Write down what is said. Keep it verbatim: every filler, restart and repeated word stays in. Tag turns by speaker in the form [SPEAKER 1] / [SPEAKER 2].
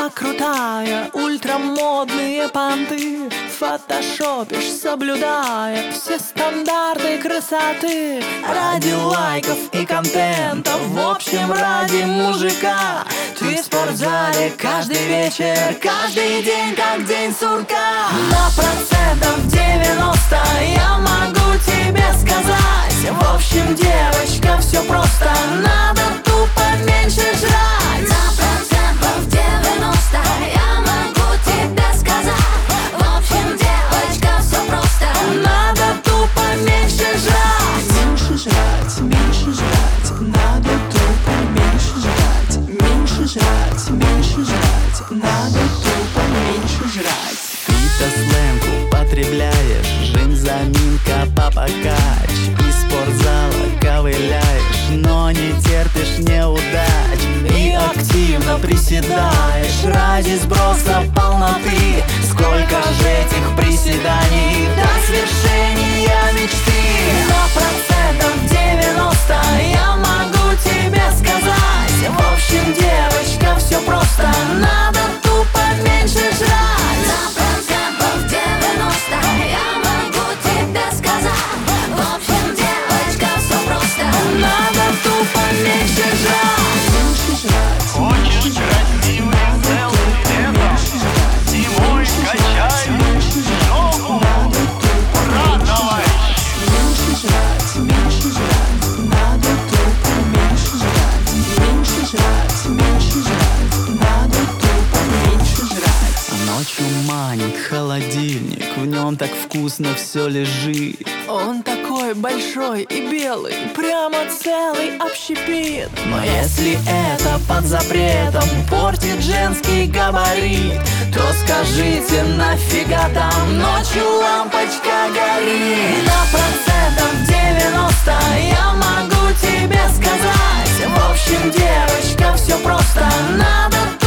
[SPEAKER 1] она крутая, ультрамодные понты фотошопишь, соблюдая все стандарты красоты. Ради лайков и контента, в общем, ради мужика. Ты в спортзале каждый вечер, каждый день, как день сурка. На процентов девяносто я могу тебе сказать: в общем, девочка, все просто, надо тупо меньше жрать.
[SPEAKER 2] На процентов девяносто я могу тебе сказать: в общем, девочка, все просто,
[SPEAKER 1] надо тупо меньше жрать.
[SPEAKER 3] Меньше жрать, меньше жрать, надо тупо меньше жрать. Меньше жрать, меньше жрать, надо тупо меньше жрать.
[SPEAKER 4] Фитосленг употребляешь, жим, заминка, попакач. Из спортзала ковыляешь, но не терпишь неудач.
[SPEAKER 1] И активно приседаешь ради сброса полноты. Сколько же этих приседаний до свершения мечты. На процентов девяносто я могу тебе сказать: в общем, девочка, все просто, надо тупо меньше жрать.
[SPEAKER 2] на процентов девяносто я могу тебе сказать: в общем, девочка, все просто,
[SPEAKER 1] Надо тупо меньше жрать.
[SPEAKER 3] Меньше жрать,
[SPEAKER 5] Хочешь красивый целый лето? Зимой качай ногу, брат, давай.
[SPEAKER 3] меньше жрать, меньше жрать, надо тупо меньше жрать. Меньше жрать, меньше жрать, надо тупо меньше жрать.
[SPEAKER 4] А ночью манит холодильник, в нем так вкусно все лежит.
[SPEAKER 1] Он такой большой и белый, прямо целый общепит. Но если это под запретом портит женский габарит, то скажите, нафига там ночью лампочка горит? На процентов девяносто я могу тебе сказать: в общем, девочка, все просто, надо